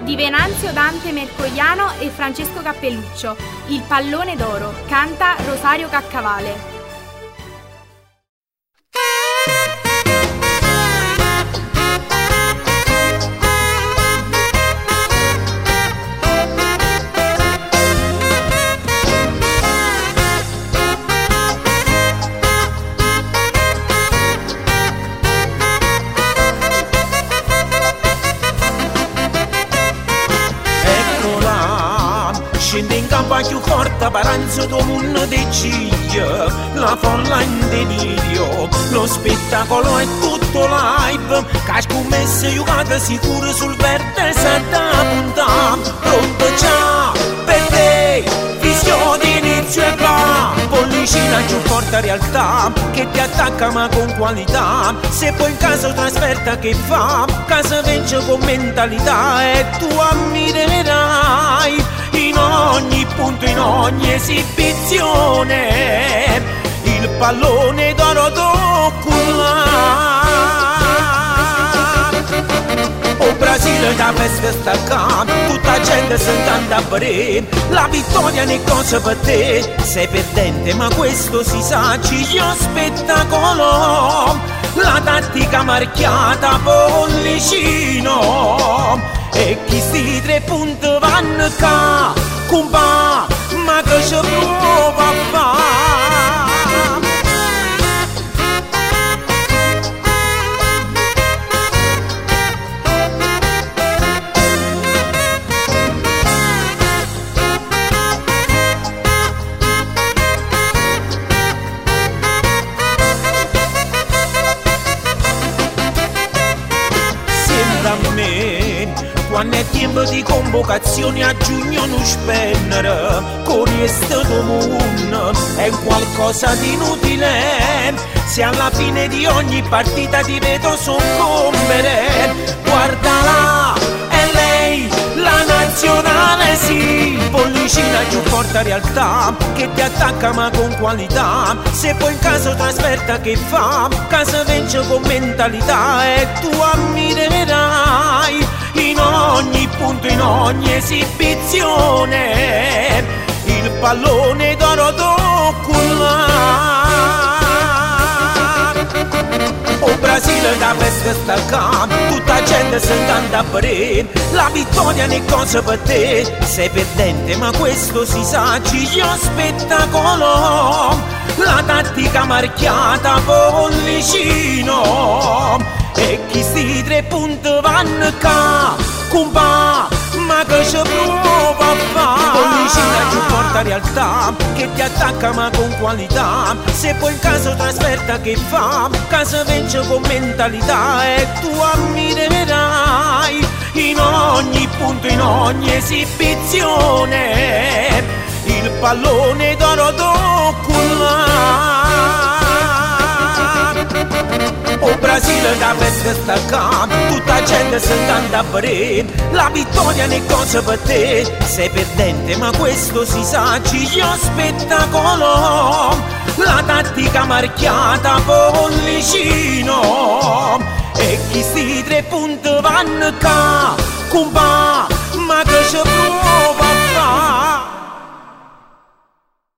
di Venanzio Dante Mercogliano e Francesco Cappelluccio. Il pallone d'oro, canta Rosario Caccavale. Scende in campo più forte, paranzo tuo mondo di ciglia, la folla in delirio, lo spettacolo è tutto live, che scommesse giocate sicuro sul vertice da punta, pronto già per te, fischio di inizio e va, pollicina più forte realtà, che ti attacca ma con qualità, se poi in caso trasferta che fa, casa vince con mentalità e tu ammirerai in ogni punto, in ogni esibizione, il pallone d'oro d'oculare. O Brasile da festa stacca, tutta gente sentando a bere, la vittoria ne cosa per te, sei perdente ma questo si sa, ci lo spettacolo, la tattica marchiata pollicino. E chi sti 3 punti vanno ca, compa, ma che ci prova a fa'? Sembra a me quando è tempo di convocazioni a giugno non spendere, con questo mondo è qualcosa di inutile, se alla fine di ogni partita ti vedo soccombere, guardala, è lei, la nazionale sì, pollicina più forte realtà, che ti attacca ma con qualità, se poi in caso trasferta che fa, casa vince con mentalità e tu ammirerai in ogni punto, in ogni esibizione, il pallone d'oro d'oculare. O Brasile da festa stacca, tutta gente sentando a bere, la vittoria ne cosa per te, sei perdente ma questo si sa, ci lo spettacolo, la tattica marchiata pollicino. E chi sti 3 punti vanno ca, compa, ma che ci prova a fa'? Pollicina più forte realtà, che ti attacca ma con qualità, se poi in caso trasferta che fa, casa vince con mentalità e tu ammirerai in ogni punto, in ogni esibizione, il pallone d'oro d'oculare. O Brasile da festa stacca, tutta gente sentando a bere, la vittoria ne cosa per te, sei perdente ma questo si sa, ci lo spettacolo, la tattica marchiata pollicino. E chi sti 3 punti vanno ca, compa, ma che ci prova a fa'?